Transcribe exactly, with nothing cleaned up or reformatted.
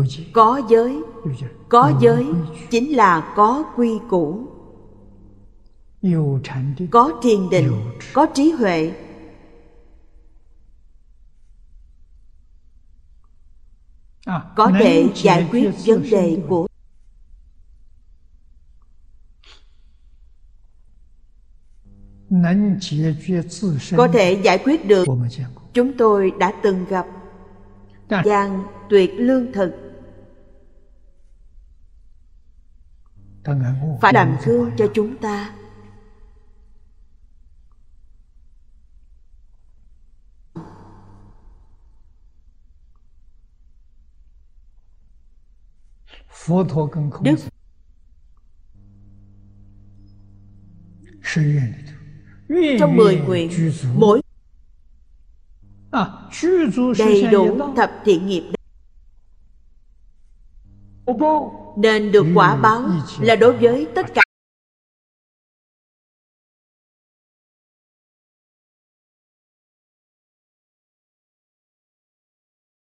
Có giới. Có giới chính là có quy củ. Có thiền định, có trí huệ. Có thể giải quyết vấn đề của có thể giải quyết được. Chúng tôi đã từng gặp Giang Tuyệt Lương Thực, phải làm gương cho chúng ta. Đức trong mười nguyện, mỗi đầy đủ thập thiện nghiệp, nên được quả báo là đối với tất cả